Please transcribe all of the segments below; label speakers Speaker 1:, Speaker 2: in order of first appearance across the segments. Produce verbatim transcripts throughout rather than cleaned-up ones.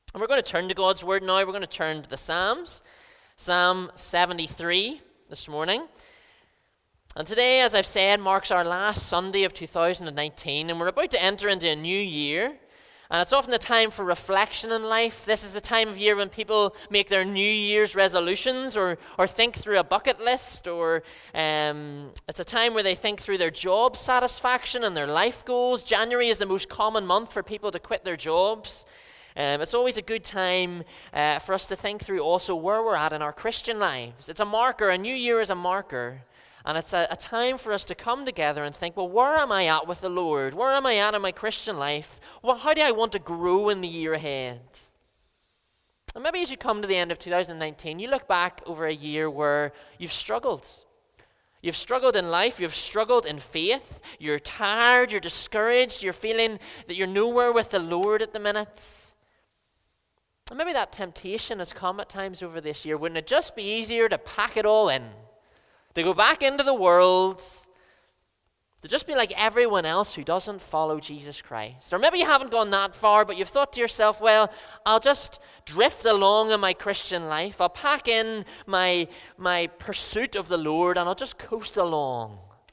Speaker 1: And we're going to turn to God's Word now. We're going to turn to the Psalms, Psalm seventy-three this morning. And today, as I've said, marks our last Sunday of two thousand nineteen, and we're about to enter into a new year. And it's often a time for reflection in life. This is the time of year when people make their New Year's resolutions or, or think through a bucket list, or um, it's a time where they think through their job satisfaction and their life goals. January is the most common month for people to quit their jobs. Um, it's always a good time uh, for us to think through also where we're at in our Christian lives. It's a marker. A new year is a marker. And it's a, a time for us to come together and think, well, where am I at with the Lord? Where am I at in my Christian life? Well, how do I want to grow in the year ahead? And maybe as you come to the end of two thousand nineteen, you look back over a year where you've struggled. You've struggled in life. You've struggled in faith. You're tired. You're discouraged. You're feeling that you're nowhere with the Lord at the minute. And maybe that temptation has come at times over this year. Wouldn't it just be easier to pack it all in? To go back into the world, to just be like everyone else who doesn't follow Jesus Christ. Or maybe you haven't gone that far, but you've thought to yourself, well, I'll just drift along in my Christian life. I'll pack in my, my pursuit of the Lord and I'll just coast along.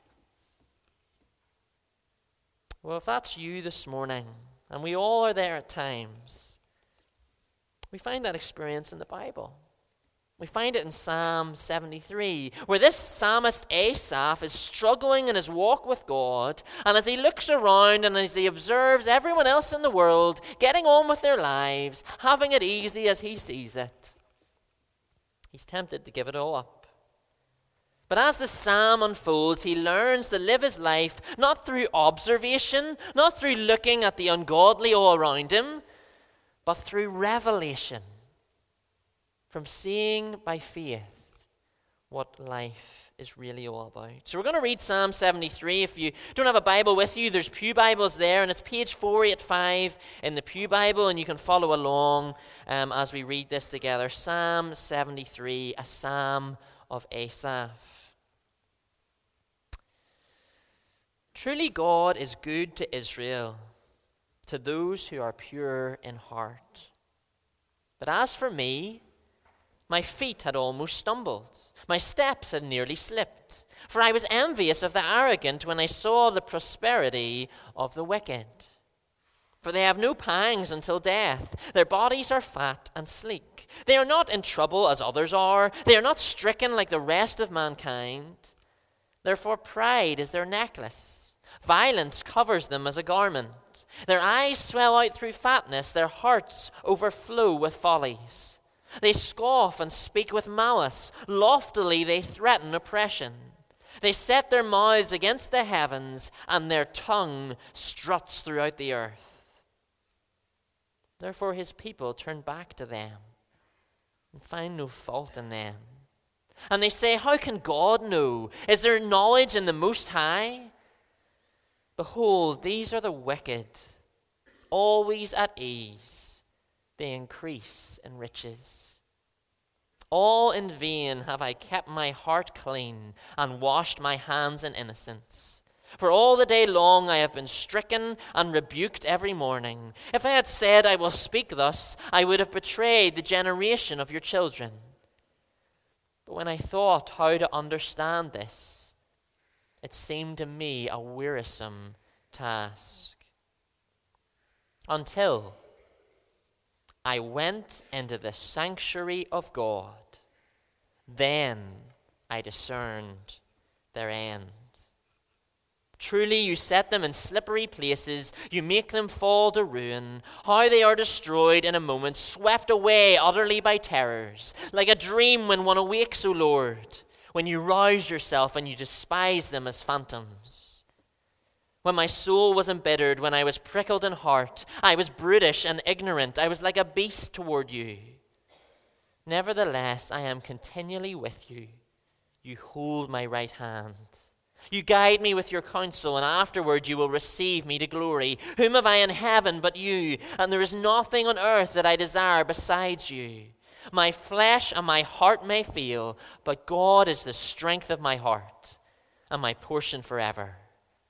Speaker 1: Well, if that's you this morning, and we all are there at times, we find that experience in the Bible. We find it in Psalm seventy-three, where this psalmist Asaph is struggling in his walk with God, and as he looks around and as he observes everyone else in the world getting on with their lives, having it easy as he sees it, he's tempted to give it all up. But as the psalm unfolds, he learns to live his life not through observation, not through looking at the ungodly all around him, but through revelation. From seeing by faith what life is really all about. So we're going to read Psalm seventy-three. If you don't have a Bible with you, there's Pew Bibles there, and it's page four eighty-five in the Pew Bible, and you can follow along um, as we read this together. Psalm seventy-three, a psalm of Asaph. Truly God is good to Israel, to those who are pure in heart. But as for me, my feet had almost stumbled. My steps had nearly slipped. For I was envious of the arrogant when I saw the prosperity of the wicked. For they have no pangs until death. Their bodies are fat and sleek. They are not in trouble as others are. They are not stricken like the rest of mankind. Therefore pride is their necklace. Violence covers them as a garment. Their eyes swell out through fatness. Their hearts overflow with follies. They scoff and speak with malice. Loftily they threaten oppression. They set their mouths against the heavens, and their tongue struts throughout the earth. Therefore his people turn back to them and find no fault in them. And they say, how can God know? Is there knowledge in the Most High? Behold, these are the wicked, always at ease. They increase in riches. All in vain have I kept my heart clean and washed my hands in innocence. For all the day long I have been stricken and rebuked every morning. If I had said I will speak thus, I would have betrayed the generation of your children. But when I thought how to understand this, it seemed to me a wearisome task. Until I went into the sanctuary of God. Then I discerned their end. Truly you set them in slippery places. You make them fall to ruin. How they are destroyed in a moment, swept away utterly by terrors. Like a dream when one awakes, O Lord, when you rouse yourself and you despise them as phantoms. When my soul was embittered, when I was prickled in heart, I was brutish and ignorant. I was like a beast toward you. Nevertheless, I am continually with you. You hold my right hand. You guide me with your counsel, and afterward you will receive me to glory. Whom have I in heaven but you? And there is nothing on earth that I desire besides you. My flesh and my heart may fail, but God is the strength of my heart and my portion forever.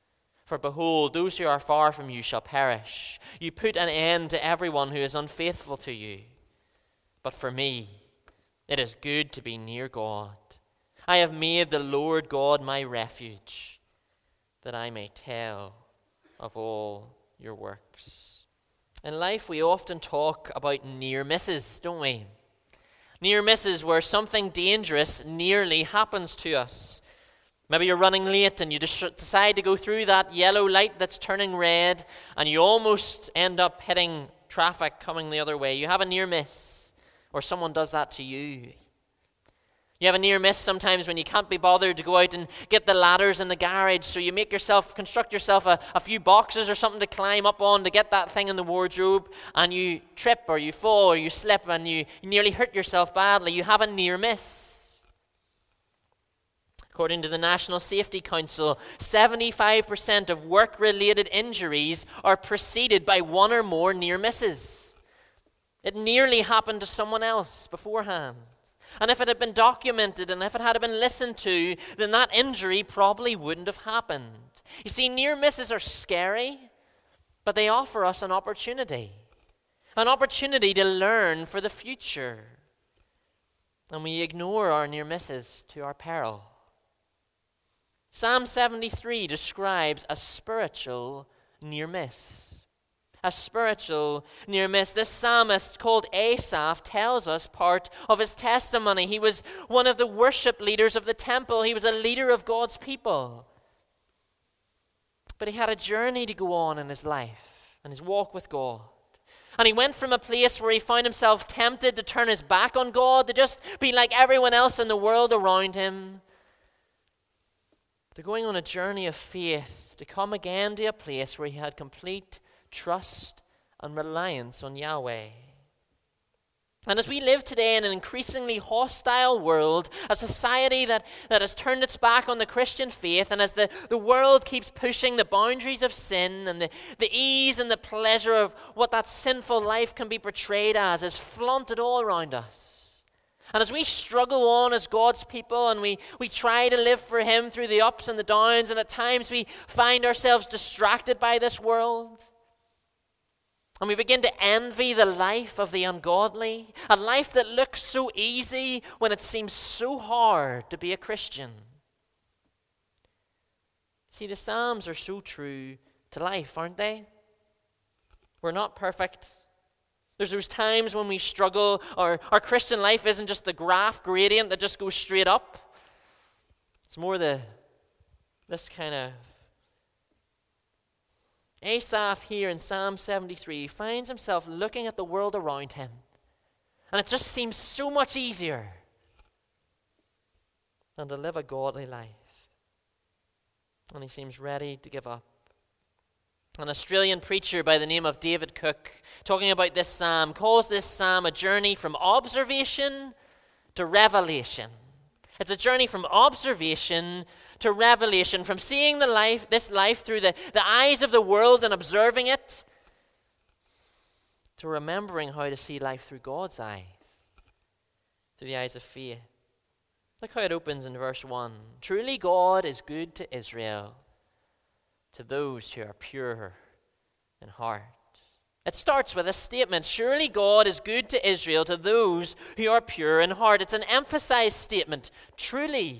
Speaker 1: For behold, those who are far from you shall perish. You put an end to everyone who is unfaithful to you. But for me, it is good to be near God. I have made the Lord God my refuge, that I may tell of all your works. In life, we often talk about near misses, don't we? Near misses where something dangerous nearly happens to us. Maybe you're running late and you decide to go through that yellow light that's turning red, and you almost end up hitting traffic coming the other way. You have a near miss, or someone does that to you. You have a near miss sometimes when you can't be bothered to go out and get the ladders in the garage, so you make yourself, construct yourself a, a few boxes or something to climb up on to get that thing in the wardrobe, and you trip or you fall or you slip and you, you nearly hurt yourself badly. You have a near miss. According to the National Safety Council, seventy-five percent of work-related injuries are preceded by one or more near misses. It nearly happened to someone else beforehand. And if it had been documented and if it had been listened to, then that injury probably wouldn't have happened. You see, near misses are scary, but they offer us an opportunity. An opportunity to learn for the future. And we ignore our near misses to our peril. Psalm seventy-three describes a spiritual near miss. A spiritual near miss. This psalmist called Asaph tells us part of his testimony. He was one of the worship leaders of the temple. He was a leader of God's people. But he had a journey to go on in his life and his walk with God. And he went from a place where he found himself tempted to turn his back on God, to just be like everyone else in the world around him, to going on a journey of faith, to come again to a place where he had complete trust and reliance on Yahweh. And as we live today in an increasingly hostile world, a society that, that has turned its back on the Christian faith, and as the, the world keeps pushing the boundaries of sin and the, the ease and the pleasure of what that sinful life can be portrayed as is flaunted all around us. And as we struggle on as God's people and we, we try to live for Him through the ups and the downs, and at times we find ourselves distracted by this world, and we begin to envy the life of the ungodly, a life that looks so easy when it seems so hard to be a Christian. See, the Psalms are so true to life, aren't they? We're not perfect. There's those times when we struggle, or our Christian life isn't just the graph gradient that just goes straight up. It's more the, this kind of... Asaph here in Psalm seventy-three finds himself looking at the world around him, and it just seems so much easier than to live a godly life. And he seems ready to give up. An Australian preacher by the name of David Cook, talking about this psalm, calls this psalm a journey from observation to revelation. It's a journey from observation to revelation, from seeing the life, this life through the, the eyes of the world and observing it, to remembering how to see life through God's eyes, through the eyes of faith. Look how it opens in verse one. Truly God is good to Israel, to those who are pure in heart. It starts with a statement. Surely God is good to Israel, to those who are pure in heart. It's an emphasized statement. Truly.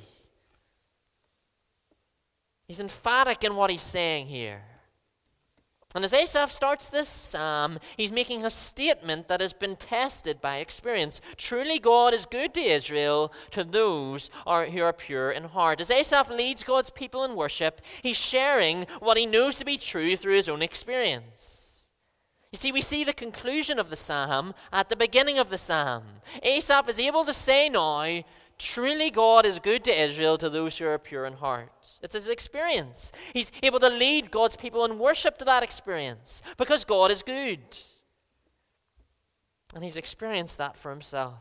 Speaker 1: He's emphatic in what he's saying here. And as Asaph starts this psalm, he's making a statement that has been tested by experience. Truly God is good to Israel, to those are, who are pure in heart. As Asaph leads God's people in worship, he's sharing what he knows to be true through his own experience. You see, we see the conclusion of the psalm at the beginning of the psalm. Asaph is able to say now, truly God is good to Israel, to those who are pure in heart. It's his experience. He's able to lead God's people in worship to that experience because God is good. And he's experienced that for himself.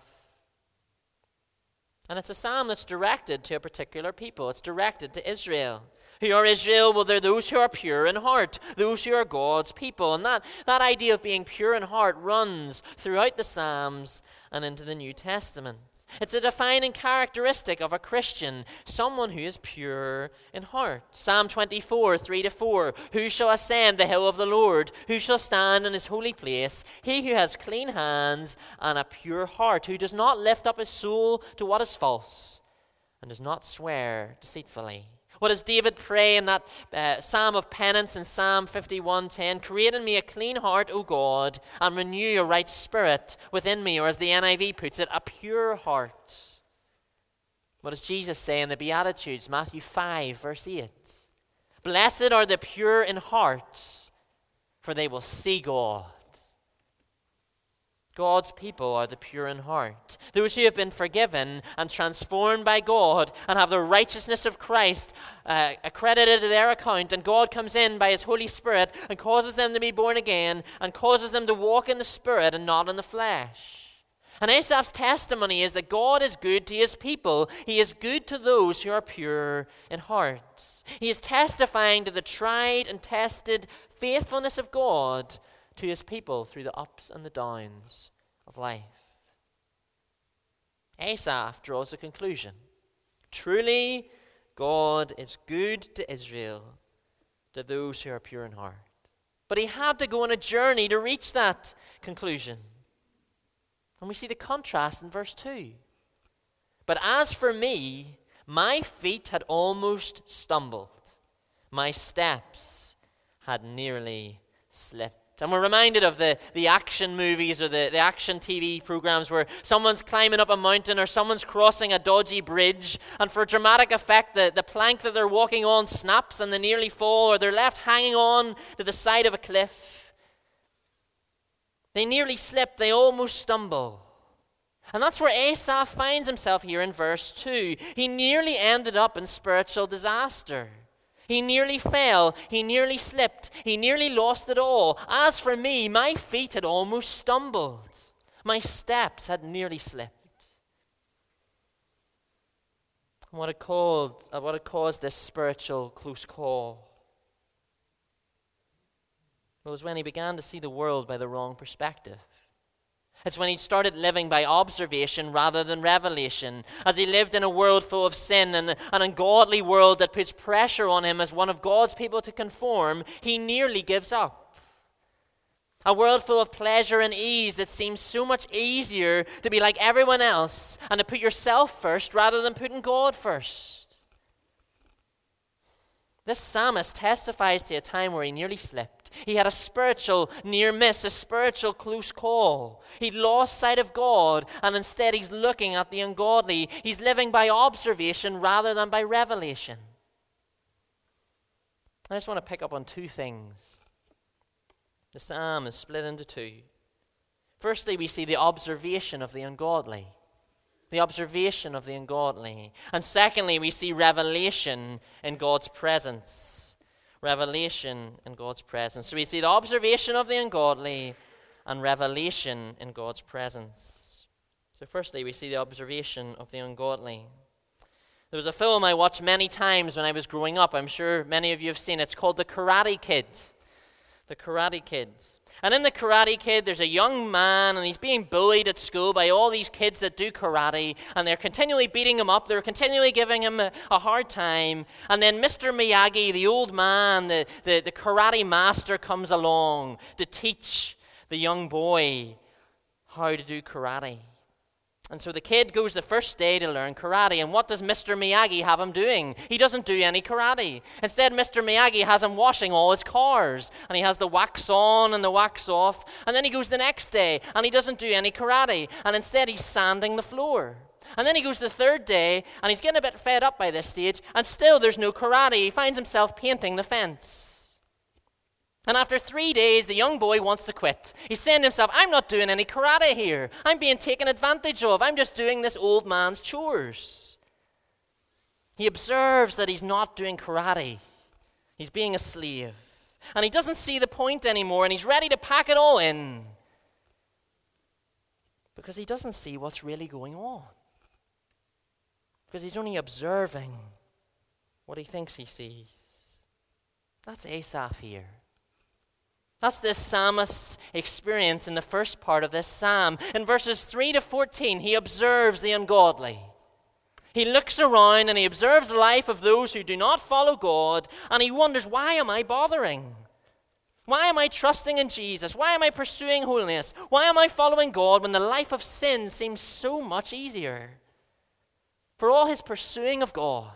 Speaker 1: And it's a psalm that's directed to a particular people. It's directed to Israel. Who are Israel? Well, they're those who are pure in heart, those who are God's people. And that, that idea of being pure in heart runs throughout the Psalms and into the New Testament. It's a defining characteristic of a Christian, someone who is pure in heart. Psalm twenty-four, three to four. Who shall ascend the hill of the Lord? Who shall stand in his holy place? He who has clean hands and a pure heart, who does not lift up his soul to what is false, and does not swear deceitfully. What does David pray in that uh, Psalm of Penance in Psalm fifty-one ten? Create in me a clean heart, O God, and renew a right spirit within me, or as the N I V puts it, a pure heart. What does Jesus say in the Beatitudes, Matthew five, verse eight? Blessed are the pure in heart, for they will see God. God's people are the pure in heart, those who have been forgiven and transformed by God and have the righteousness of Christ uh, accredited to their account, and God comes in by his Holy Spirit and causes them to be born again and causes them to walk in the Spirit and not in the flesh. And Asaph's testimony is that God is good to his people. He is good to those who are pure in heart. He is testifying to the tried and tested faithfulness of God to his people through the ups and the downs of life. Asaph draws a conclusion. Truly, God is good to Israel, to those who are pure in heart. But he had to go on a journey to reach that conclusion. And we see the contrast in verse two. But as for me, my feet had almost stumbled. My steps had nearly slipped. And we're reminded of the, the action movies or the, the action T V programs where someone's climbing up a mountain or someone's crossing a dodgy bridge, and for dramatic effect, the, the plank that they're walking on snaps and they nearly fall, or they're left hanging on to the side of a cliff. They nearly slip, they almost stumble. And that's where Asaph finds himself here in verse two. He nearly ended up in spiritual disaster. He nearly fell, he nearly slipped, he nearly lost it all. As for me, my feet had almost stumbled. My steps had nearly slipped. What had, called, what had caused this spiritual close call was when he began to see the world by the wrong perspective. It's when he started living by observation rather than revelation. As he lived in a world full of sin and an ungodly world that puts pressure on him as one of God's people to conform, he nearly gives up. A world full of pleasure and ease that seems so much easier to be like everyone else and to put yourself first rather than putting God first. This psalmist testifies to a time where he nearly slipped. He had a spiritual near miss, a spiritual close call. He'd lost sight of God, and instead he's looking at the ungodly. He's living by observation rather than by revelation. I just want to pick up on two things. The psalm is split into two. Firstly, we see the observation of the ungodly. The observation of the ungodly. And secondly, we see revelation in God's presence. Revelation in God's presence. So we see the observation of the ungodly and revelation in God's presence. So firstly, we see the observation of the ungodly. There was a film I watched many times when I was growing up. I'm sure many of you have seen it. It's called The Karate Kid. The Karate Kid. And in The Karate Kid, there's a young man, and he's being bullied at school by all these kids that do karate, and they're continually beating him up. They're continually giving him a, a hard time. And then Mister Miyagi, the old man, the, the, the karate master, comes along to teach the young boy how to do karate. And so the kid goes the first day to learn karate, and what does Mister Miyagi have him doing? He doesn't do any karate. Instead, Mister Miyagi has him washing all his cars, and he has the wax on and the wax off, and then he goes the next day, and he doesn't do any karate, and instead he's sanding the floor. And then he goes the third day, and he's getting a bit fed up by this stage, and still there's no karate. He finds himself painting the fence. And after three days, the young boy wants to quit. He's saying to himself, I'm not doing any karate here. I'm being taken advantage of. I'm just doing this old man's chores. He observes that he's not doing karate. He's being a slave. And he doesn't see the point anymore, and he's ready to pack it all in. Because he doesn't see what's really going on. Because he's only observing what he thinks he sees. That's Asaph here. That's this psalmist's experience in the first part of this psalm. In verses three to fourteen, he observes the ungodly. He looks around and he observes the life of those who do not follow God, and he wonders, why am I bothering? Why am I trusting in Jesus? Why am I pursuing holiness? Why am I following God when the life of sin seems so much easier? For all his pursuing of God,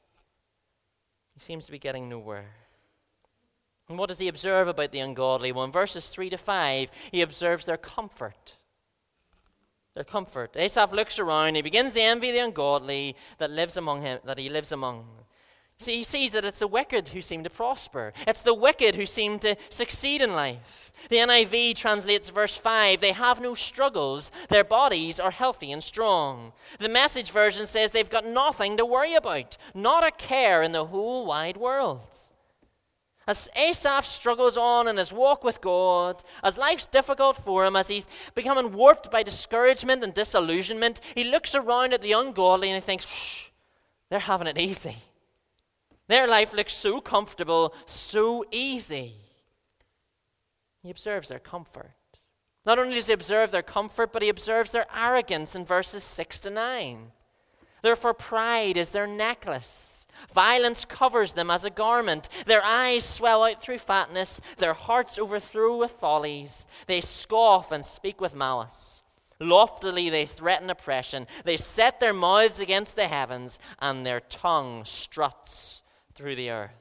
Speaker 1: he seems to be getting nowhere. And what does he observe about the ungodly? Well, in verses three to five, he observes their comfort. Their comfort. Asaph looks around, he begins to envy the ungodly that lives among him, that he lives among. See, he sees that it's the wicked who seem to prosper. It's the wicked who seem to succeed in life. The N I V translates verse five, they have no struggles, their bodies are healthy and strong. The Message version says they've got nothing to worry about, not a care in the whole wide world. As Asaph struggles on in his walk with God, as life's difficult for him, as he's becoming warped by discouragement and disillusionment, he looks around at the ungodly and he thinks, shh, they're having it easy. Their life looks so comfortable, so easy. He observes their comfort. Not only does he observe their comfort, but he observes their arrogance in verses six to nine. Therefore pride is their necklace. Violence covers them as a garment. Their eyes swell out through fatness. Their hearts overthrow with follies. They scoff and speak with malice. Loftily they threaten oppression. They set their mouths against the heavens, and their tongue struts through the earth.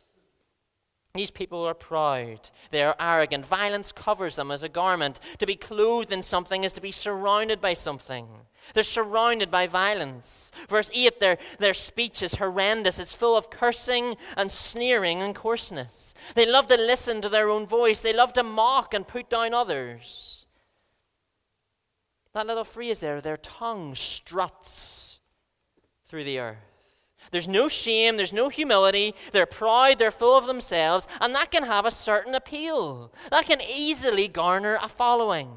Speaker 1: These people are proud. They are arrogant. Violence covers them as a garment. To be clothed in something is to be surrounded by something. They're surrounded by violence. Verse eight, their, their speech is horrendous. It's full of cursing and sneering and coarseness. They love to listen to their own voice. They love to mock and put down others. That little phrase there, their tongue struts through the earth. There's no shame, there's no humility, they're proud, they're full of themselves, and that can have a certain appeal. That can easily garner a following.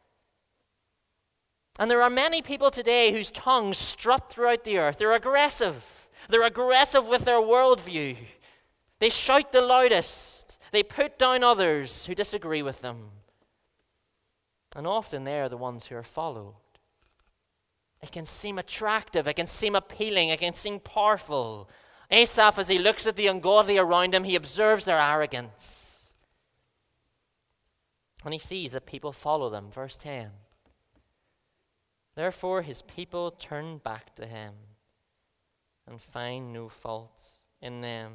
Speaker 1: And there are many people today whose tongues strut throughout the earth. They're aggressive. They're aggressive with their worldview. They shout the loudest. They put down others who disagree with them. And often they are the ones who are followed. It can seem attractive, it can seem appealing, it can seem powerful. Asaph, as he looks at the ungodly around him, he observes their arrogance. And he sees that people follow them. Verse ten. Therefore his people turn back to him and find no fault in them.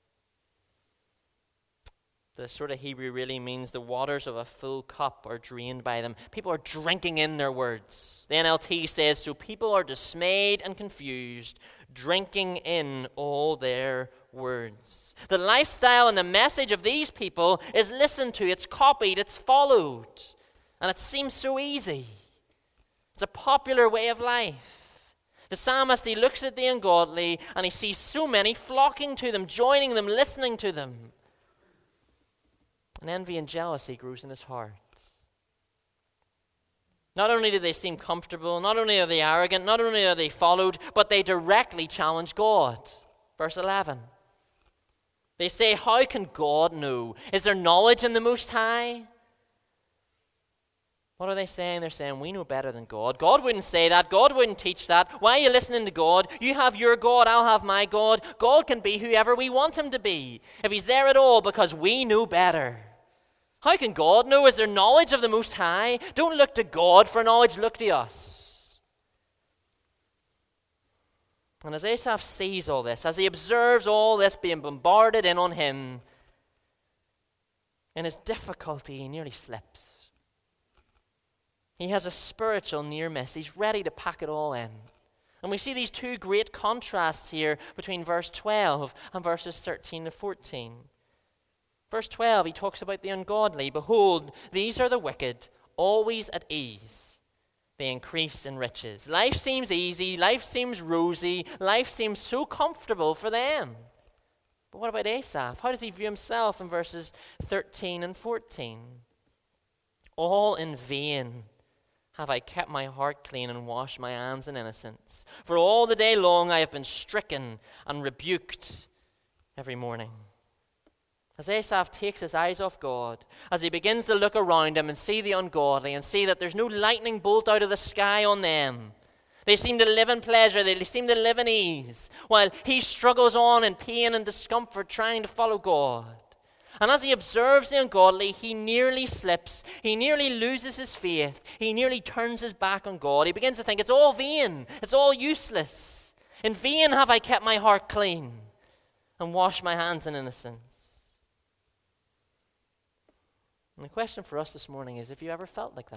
Speaker 1: The sort of Hebrew really means the waters of a full cup are drained by them. People are drinking in their words. The N L T says, so people are dismayed and confused, drinking in all their words. The lifestyle and the message of these people is listened to, it's copied, it's followed. And it seems so easy. It's a popular way of life. The psalmist, he looks at the ungodly and he sees so many flocking to them, joining them, listening to them. And envy and jealousy grows in his heart. Not only do they seem comfortable, not only are they arrogant, not only are they followed, but they directly challenge God. Verse eleven. They say, how can God know? Is there knowledge in the Most High? What are they saying? They're saying, we know better than God. God wouldn't say that. God wouldn't teach that. Why are you listening to God? You have your God, I'll have my God. God can be whoever we want him to be, if he's there at all, because we know better. How can God know? Is there knowledge of the Most High? Don't look to God for knowledge, look to us. And as Asaph sees all this, as he observes all this being bombarded in on him, in his difficulty, he nearly slips. He has a spiritual near miss. He's ready to pack it all in. And we see these two great contrasts here between verse twelve and verses thirteen to fourteen. Verse twelve, he talks about the ungodly. Behold, these are the wicked, always at ease. They increase in riches. Life seems easy. Life seems rosy. Life seems so comfortable for them. But what about Asaph? How does he view himself in verses thirteen and fourteen? All in vain have I kept my heart clean and washed my hands in innocence. For all the day long I have been stricken and rebuked every morning. As Asaph takes his eyes off God, as he begins to look around him and see the ungodly and see that there's no lightning bolt out of the sky on them. They seem to live in pleasure, they seem to live in ease, while he struggles on in pain and discomfort trying to follow God. And as he observes the ungodly, he nearly slips, he nearly loses his faith, he nearly turns his back on God. He begins to think, it's all vain, it's all useless. In vain have I kept my heart clean and washed my hands in innocence. And the question for us this morning is, have you ever felt like that?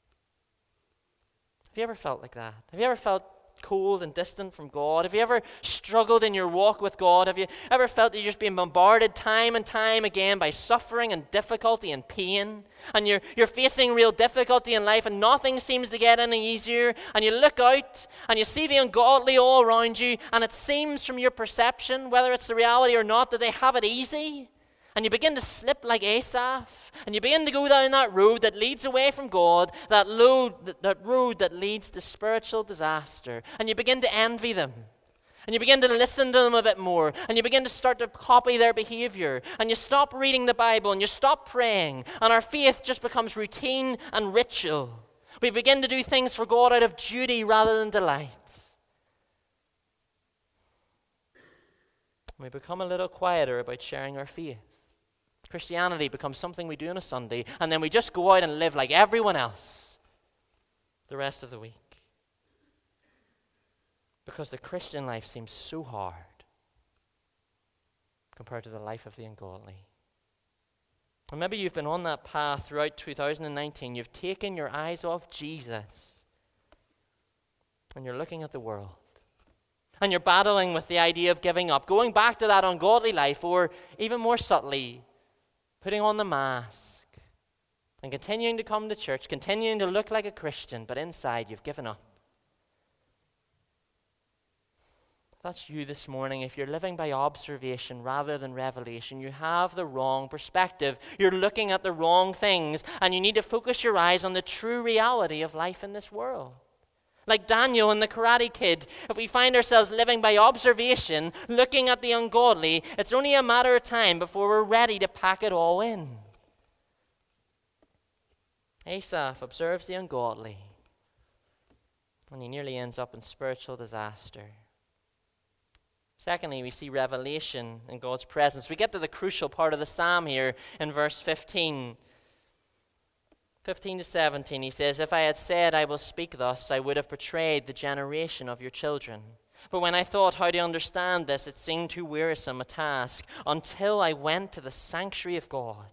Speaker 1: Have you ever felt like that? Have you ever felt cold and distant from God? Have you ever struggled in your walk with God? Have you ever felt that you're just being bombarded time and time again by suffering and difficulty and pain? And you're, you're facing real difficulty in life and nothing seems to get any easier. And you look out and you see the ungodly all around you, and it seems from your perception, whether it's the reality or not, that they have it easy. And you begin to slip like Asaph, and you begin to go down that road that leads away from God, that road, that road that leads to spiritual disaster. And you begin to envy them, and you begin to listen to them a bit more, and you begin to start to copy their behavior, and you stop reading the Bible, and you stop praying, and our faith just becomes routine and ritual. We begin to do things for God out of duty rather than delight. We become a little quieter about sharing our faith. Christianity becomes something we do on a Sunday, and then we just go out and live like everyone else the rest of the week. Because the Christian life seems so hard compared to the life of the ungodly. And maybe you've been on that path throughout two thousand nineteen. You've taken your eyes off Jesus, and you're looking at the world. And you're battling with the idea of giving up, going back to that ungodly life, or even more subtly, putting on the mask and continuing to come to church, continuing to look like a Christian, but inside you've given up. If that's you this morning, if you're living by observation rather than revelation, you have the wrong perspective. You're looking at the wrong things, and you need to focus your eyes on the true reality of life in this world. Like Daniel and the Karate Kid, if we find ourselves living by observation, looking at the ungodly, it's only a matter of time before we're ready to pack it all in. Asaph observes the ungodly, and he nearly ends up in spiritual disaster. Secondly, we see revelation in God's presence. We get to the crucial part of the psalm here in verse fifteen. fifteen to seventeen, he says, "If I had said I will speak thus, I would have betrayed the generation of your children. But when I thought how to understand this, it seemed too wearisome a task, until I went to the sanctuary of God.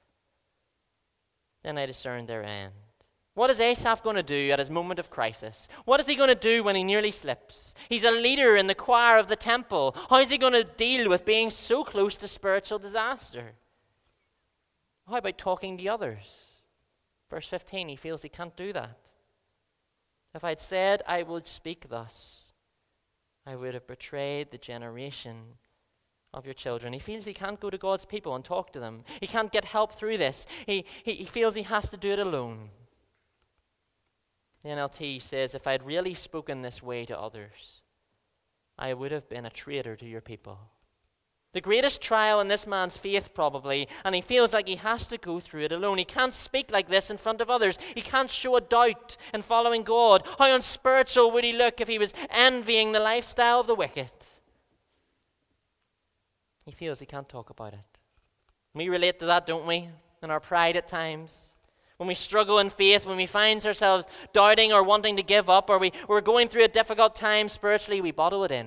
Speaker 1: Then I discerned their end." What is Asaph going to do at his moment of crisis? What is he going to do when he nearly slips? He's a leader in the choir of the temple. How is he going to deal with being so close to spiritual disaster? How about talking to others? Verse fifteen, he feels he can't do that. "If I'd said I would speak thus, I would have betrayed the generation of your children." He feels he can't go to God's people and talk to them. He can't get help through this. He, he, he feels he has to do it alone. The N L T says, "If I'd really spoken this way to others, I would have been a traitor to your people." The greatest trial in this man's faith, probably, and he feels like he has to go through it alone. He can't speak like this in front of others. He can't show a doubt in following God. How unspiritual would he look if he was envying the lifestyle of the wicked? He feels he can't talk about it. We relate to that, don't we? In our pride at times. When we struggle in faith, when we find ourselves doubting or wanting to give up, or we, we're going through a difficult time spiritually, we bottle it in.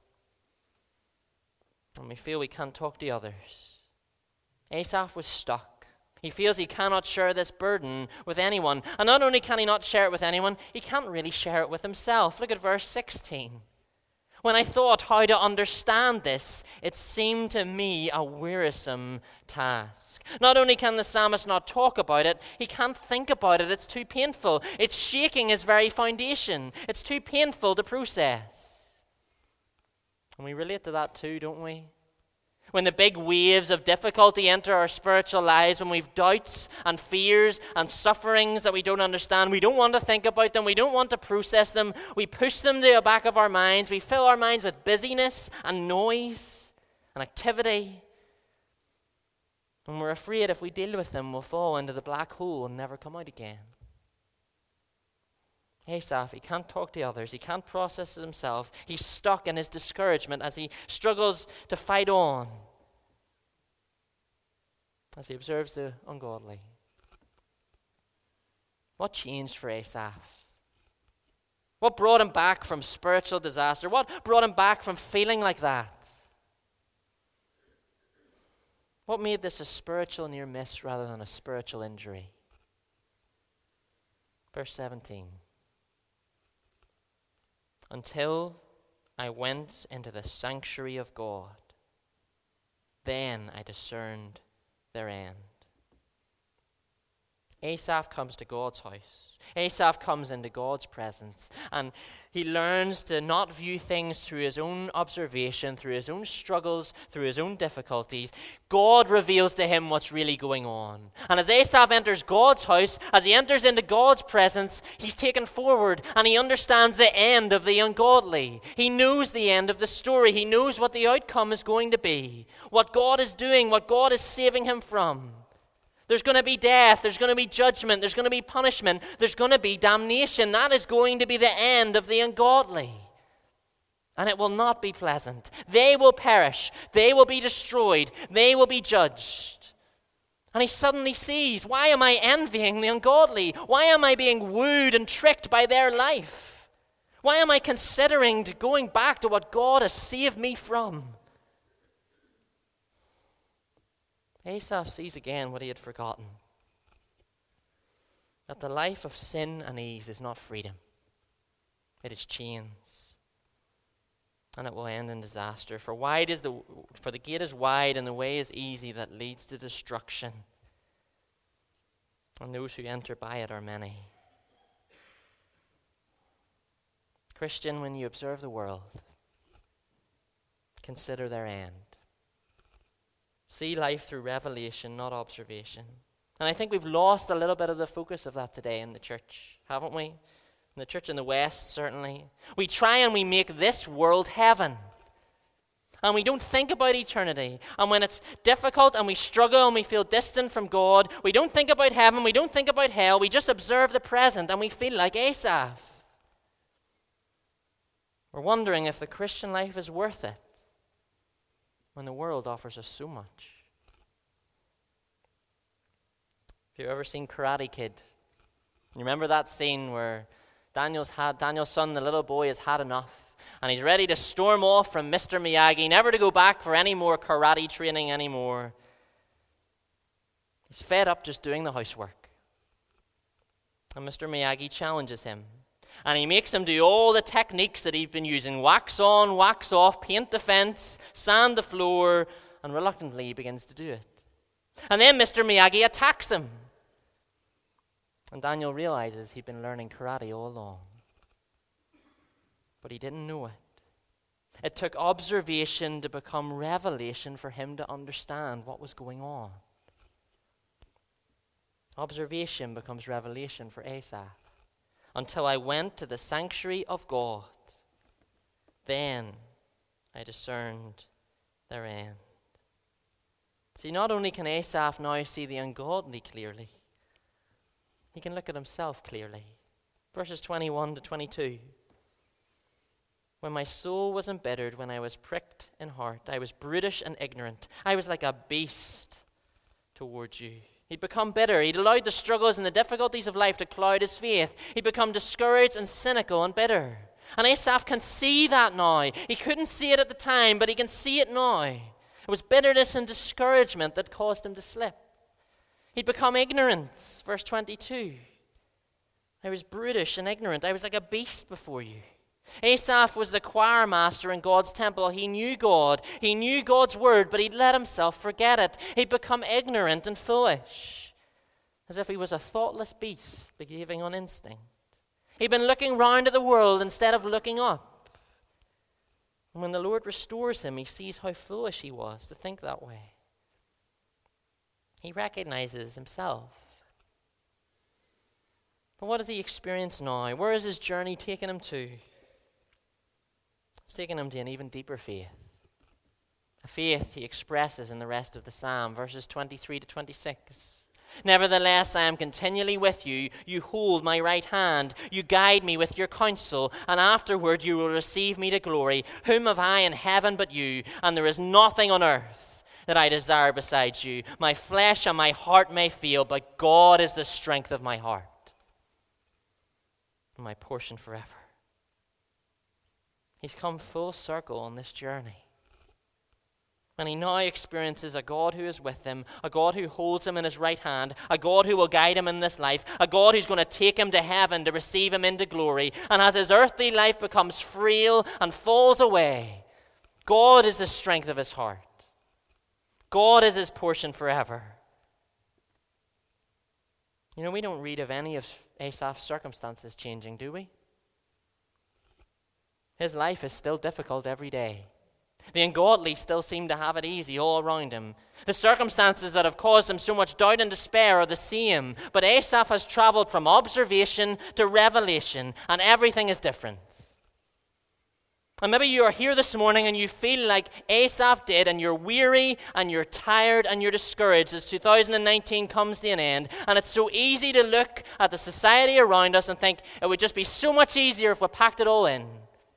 Speaker 1: And we feel we can't talk to others. Asaph was stuck. He feels he cannot share this burden with anyone. And not only can he not share it with anyone, he can't really share it with himself. Look at verse sixteen. "When I thought how to understand this, it seemed to me a wearisome task." Not only can the psalmist not talk about it, he can't think about it. It's too painful. It's shaking his very foundation. It's too painful to process. And we relate to that too, don't we? When the big waves of difficulty enter our spiritual lives, when we've doubts and fears and sufferings that we don't understand, we don't want to think about them, we don't want to process them, we push them to the back of our minds, we fill our minds with busyness and noise and activity. And we're afraid if we deal with them, we'll fall into the black hole and never come out again. Asaph, he can't talk to others. He can't process it himself. He's stuck in his discouragement as he struggles to fight on, as he observes the ungodly. What changed for Asaph? What brought him back from spiritual disaster? What brought him back from feeling like that? What made this a spiritual near miss rather than a spiritual injury? Verse seventeen. Until I went into the sanctuary of God, then I discerned their end. Asaph comes to God's house. Asaph comes into God's presence, and he learns to not view things through his own observation, through his own struggles, through his own difficulties. God reveals to him what's really going on. And as Asaph enters God's house, as he enters into God's presence, he's taken forward, and he understands the end of the ungodly. He knows the end of the story. He knows what the outcome is going to be, what God is doing, what God is saving him from. There's going to be death, there's going to be judgment, there's going to be punishment, there's going to be damnation. That is going to be the end of the ungodly. And it will not be pleasant. They will perish, they will be destroyed, they will be judged. And he suddenly sees, why am I envying the ungodly? Why am I being wooed and tricked by their life? Why am I considering going back to what God has saved me from? Asaph sees again what he had forgotten. That the life of sin and ease is not freedom. It is chains. And it will end in disaster. For wide is the for the gate is wide and the way is easy that leads to destruction. And those who enter by it are many. Christian, when you observe the world, consider their end. See life through revelation, not observation. And I think we've lost a little bit of the focus of that today in the church, haven't we? In the church in the West, certainly. We try and we make this world heaven. And we don't think about eternity. And when it's difficult and we struggle and we feel distant from God, we don't think about heaven, we don't think about hell, we just observe the present and we feel like Asaph. We're wondering if the Christian life is worth it when the world offers us so much. Have you ever seen Karate Kid? You remember that scene where Daniel's had Daniel's son, the little boy, has had enough, and he's ready to storm off from Mister Miyagi, never to go back for any more karate training anymore. He's fed up just doing the housework. And Mister Miyagi challenges him. And he makes him do all the techniques that he's been using. Wax on, wax off, paint the fence, sand the floor, and reluctantly he begins to do it. And then Mister Miyagi attacks him. And Daniel realizes he'd been learning karate all along. But he didn't know it. It took observation to become revelation for him to understand what was going on. Observation becomes revelation for Asaph. Until I went to the sanctuary of God, then I discerned their end. See, not only can Asaph now see the ungodly clearly, he can look at himself clearly. Verses twenty-one to twenty-two. When my soul was embittered, when I was pricked in heart, I was brutish and ignorant. I was like a beast towards you. He'd become bitter. He'd allowed the struggles and the difficulties of life to cloud his faith. He'd become discouraged and cynical and bitter. And Asaph can see that now. He couldn't see it at the time, but he can see it now. It was bitterness and discouragement that caused him to slip. He'd become ignorant. Verse twenty-two. I was brutish and ignorant. I was like a beast before you. Asaph was the choir master in God's temple. He knew God. He knew God's word, but he'd let himself forget it. He'd become ignorant and foolish, as if he was a thoughtless beast behaving on instinct. He'd been looking round at the world instead of looking up. And when the Lord restores him, he sees how foolish he was to think that way. He recognizes himself. But what does he experience now? Where is his journey taking him to? It's taken him to an even deeper faith. A faith he expresses in the rest of the psalm, verses twenty-three to twenty-six. Nevertheless, I am continually with you. You hold my right hand. You guide me with your counsel, and afterward you will receive me to glory. Whom have I in heaven but you? And there is nothing on earth that I desire besides you. My flesh and my heart may fail, but God is the strength of my heart and my portion forever. He's come full circle on this journey. And he now experiences a God who is with him, a God who holds him in his right hand, a God who will guide him in this life, a God who's going to take him to heaven to receive him into glory. And as his earthly life becomes frail and falls away, God is the strength of his heart. God is his portion forever. You know, we don't read of any of Asaph's circumstances changing, do we? His life is still difficult every day. The ungodly still seem to have it easy all around him. The circumstances that have caused him so much doubt and despair are the same. But Asaph has traveled from observation to revelation, and everything is different. And maybe you are here this morning and you feel like Asaph did, and you're weary and you're tired and you're discouraged as two thousand nineteen comes to an end. And it's so easy to look at the society around us and think it would just be so much easier if we packed it all in.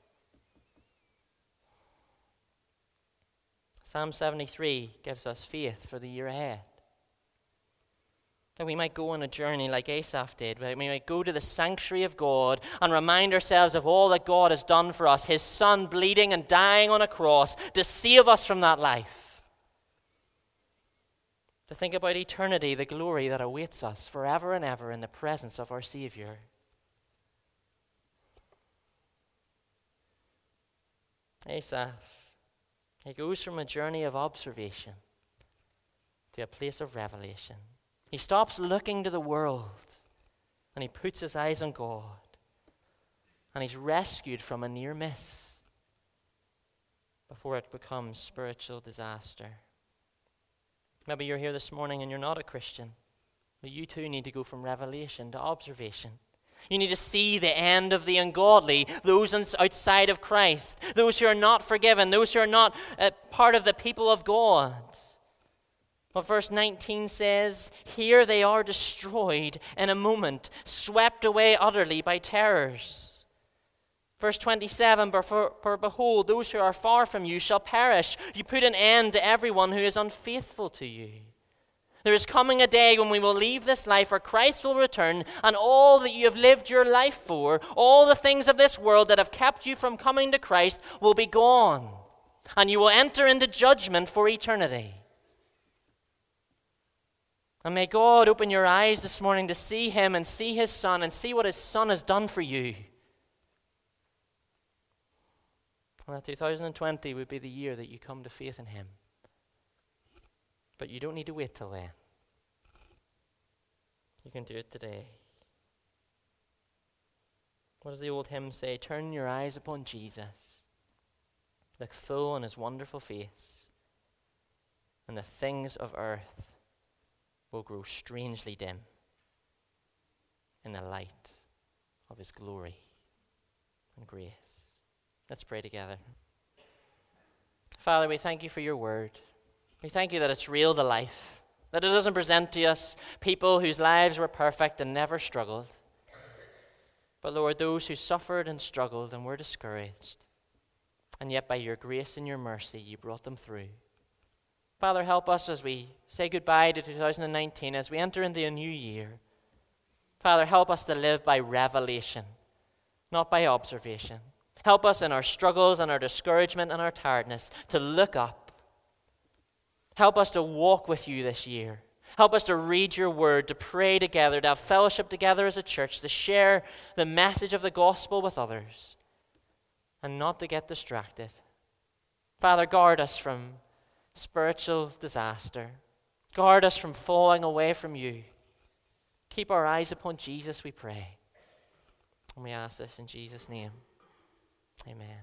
Speaker 1: Psalm seventy-three gives us faith for the year ahead. That we might go on a journey like Asaph did. We might go to the sanctuary of God and remind ourselves of all that God has done for us. His Son bleeding and dying on a cross to save us from that life. To think about eternity, the glory that awaits us forever and ever in the presence of our Savior. Asaph, he goes from a journey of observation to a place of revelation. He stops looking to the world and he puts his eyes on God. And he's rescued from a near miss before it becomes spiritual disaster. Maybe you're here this morning and you're not a Christian. But you too need to go from revelation to observation. You need to see the end of the ungodly, those outside of Christ, those who are not forgiven, those who are not uh, part of the people of God. But verse nineteen says, here they are destroyed in a moment, swept away utterly by terrors. Verse twenty-seven, for, for behold, those who are far from you shall perish. You put an end to everyone who is unfaithful to you. There is coming a day when we will leave this life, or Christ will return, and all that you have lived your life for, all the things of this world that have kept you from coming to Christ, will be gone. And you will enter into judgment for eternity. And may God open your eyes this morning to see him and see his Son and see what his Son has done for you. And that two thousand twenty would be the year that you come to faith in him. But you don't need to wait till then. You can do it today. What does the old hymn say? Turn your eyes upon Jesus. Look full on his wonderful face. And the things of earth will grow strangely dim in the light of his glory and grace. Let's pray together. Father, we thank you for your word. We thank you that it's real to life, that it doesn't present to us people whose lives were perfect and never struggled, but Lord, those who suffered and struggled and were discouraged, and yet by your grace and your mercy you brought them through. Father, help us as we say goodbye to two thousand nineteen, as we enter into a new year. Father, help us to live by revelation, not by observation. Help us in our struggles and our discouragement and our tiredness to look up. Help us to walk with you this year. Help us to read your word, to pray together, to have fellowship together as a church, to share the message of the gospel with others, and not to get distracted. Father, guard us from spiritual disaster. Guard us from falling away from you. Keep our eyes upon Jesus, we pray. And we ask this in Jesus' name. Amen.